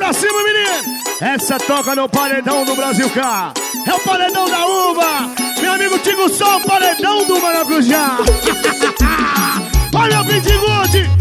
pra cima, menino. Essa toca no paredão do Brasil K. É o paredão da uva. Meu amigo Tigo Sol, o paredão do Maracujá. Olha o Pitigude.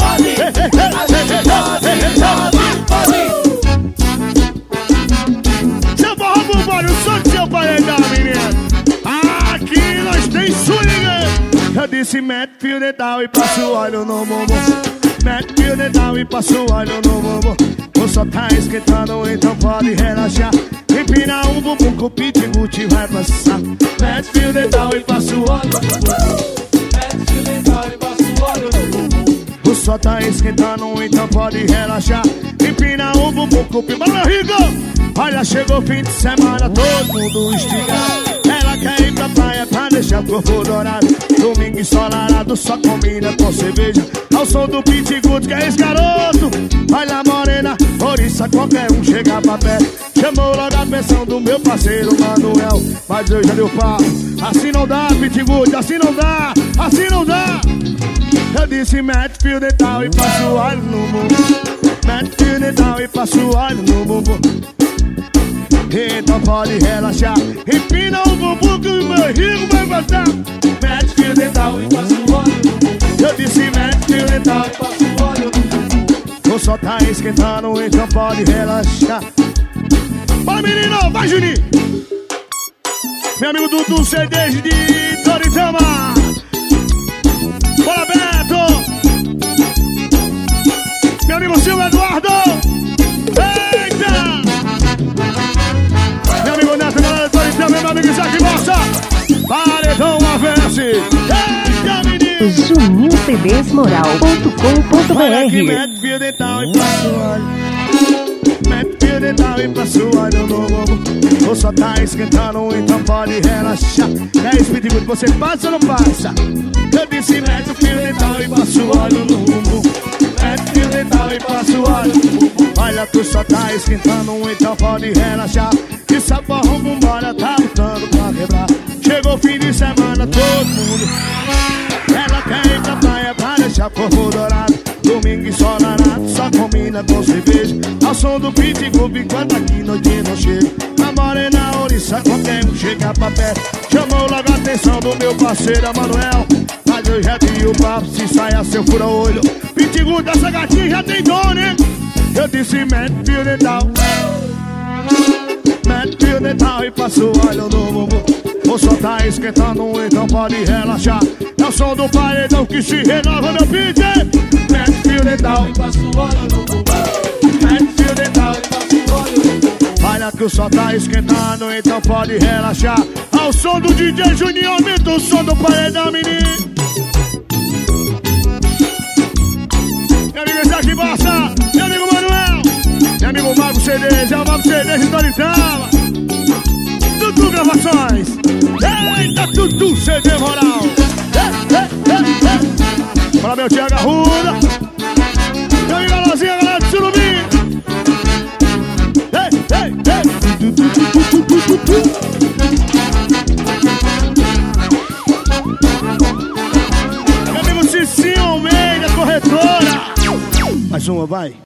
Seu forró bumbora, o som do seu paredão, menino. Aqui nós tem swing. Eu disse mete fio dental e passo óleo no bumbum. Mete fio dental e passo óleo no bumbum. O sol tá esquentando, então pode relaxar. Empina um bumbum com o Pitigude vai passar. Mete fio dental e passo óleo. Mete fio dental e passo óleo no bumbum. O sol tá esquentando, então pode relaxar. Empina um bumbum com o Pitigude. Meu Rico! Olha, chegou o fim de semana, todo mundo estigado. Ela quer ir pra praia pra deixar o corpo dourado. Domingo ensolarado, só combina com cerveja. Ao som do Pitigude, que é esse garoto. Olha a morena, por isso qualquer um chega pra perto. Chamou logo a atenção do meu parceiro Manuel. Mas eu já deu pau. Assim não dá, Pitigude, assim não dá, assim não dá. Eu disse mete fio dental e passo óleo no bumbum. Mete fio dental e passo óleo no bumbum. Então pode relaxar. Empina o bumbum que o meu rico vai botar. Mete fio dental e passo óleo no bumbum. Eu disse mete fio dental e passo óleo no bumbum. O sol tá esquentando, então pode relaxar. Bora menino, vai Juninho. Meu amigo Dudu CDs de Toritama. Bora Beto. Meu amigo Silvio Eduardo. Eita. Meu amigo Neto, galera do Toritama. Meu amigo Isaac Moça. Paredão avance. Eita menino. JuninhoCDsMoral.com.br. Mete fio dental e passo óleo. Mete fio dental e passo óleo no bumbum. O sol tá esquentando, então pode relaxar. É esse Pitigude, você passa ou não passa? Eu disse mete fio dental e passo óleo no bumbum. Mete fio dental e passo óleo no bumbum. Olha que o sol tá esquentando, então pode relaxar. E saporra vambora, tá lutando pra quebrar. Chegou o fim de semana, todo mundo. Ela quer ir pra praia pra deixar o corpo dourado. Domingo ensolarado, só combina com cerveja. Ao som do Pitigude, enquanto aqui noite não chega. Na morena ouriça, qualquer um chega pra perto. Chamou logo a atenção do meu parceiro Manuel. Mas eu já vi o papo, se saia seu fura-olho. Pitigude, essa gatinha já tem dor, né? Eu disse mete fio dental. Mete fio dental e passo óleo no bumbum. O sol tá esquentando, então pode relaxar. É o som do paredão que se renova, meu pitch. Mete fio dental e passo óleo no bumbum. Mete fio dental e passo óleo no bumbum. Olha que o sol tá esquentando, então pode relaxar. Ao som do DJ Juninho, aumenta o som do paredão, menino. Meu amigo Isaac Bossa, meu amigo Manuel, meu amigo Mago CDs, é o Mago CDs de Toritama. Dudu Gravações. Eita, Dudu CD Moral. Fala meu Thiago Arruda. Meu amigo Alazinha, galera de Surubim. Meu amigo Cicinho Almeida, corretora. Mais uma, vai.